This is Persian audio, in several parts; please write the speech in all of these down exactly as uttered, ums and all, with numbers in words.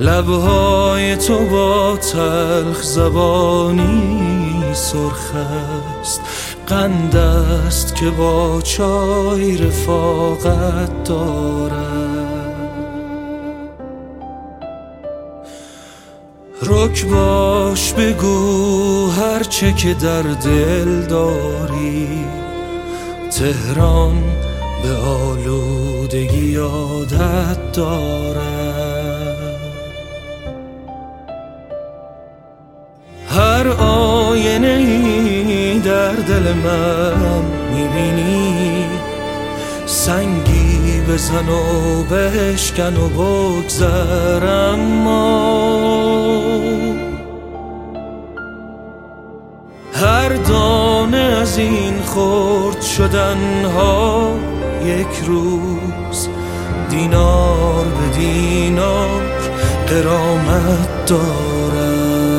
لبهای تو با تلخ زبانی سرخ است، قند است که با چای رفاقت دارد. رک باش بگو هرچه که در دل داری، تهران به آلودگی عادت دارد. هر آینه ای در دل من میبینی، سنگی بزن و بشکن و بگذر، اما هر دانه از این خرد شدن ها یک روز دینار به دینار غرامت دارد.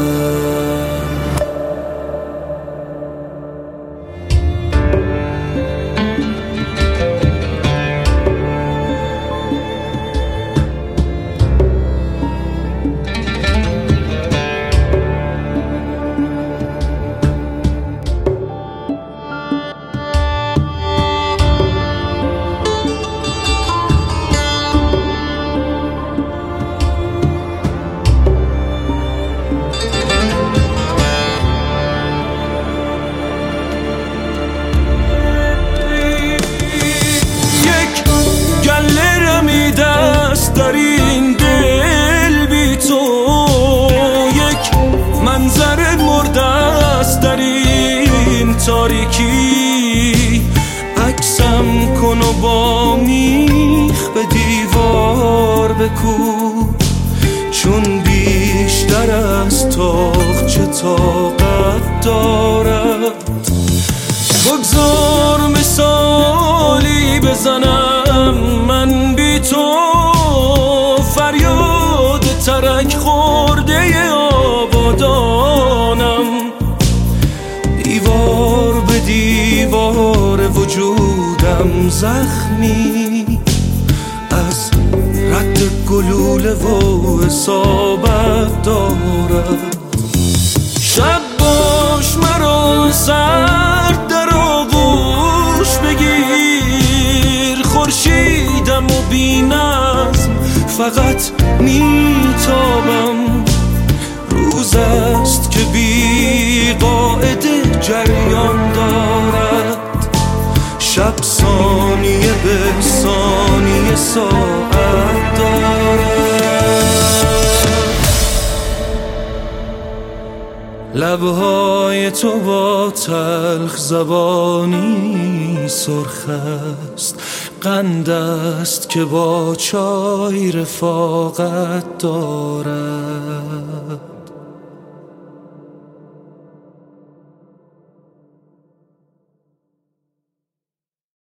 در این دل بی تو یک منظر مرده است، در این تاریکی عکسم کن و با میخ به دیوار بکوب، چون بیشتر از تاقچه طاقت دارد. بگذار مثالی بزنم من بی تو، فریاد ترک خورده آبادانم، دیوار به دیوار وجودم زخمی از رد گلوله و اصابت دارد. شب باش مرا سرد در آغوش بگیر، خورشیدم و بی نظم فقط میتابم. روز است که بی قاعده جریان دارد، شب ثانیه به ثانیه ساعت دارد. لبهای تو با تلخ زبانی سرخ است، قند است که با چای رفاقت دارد.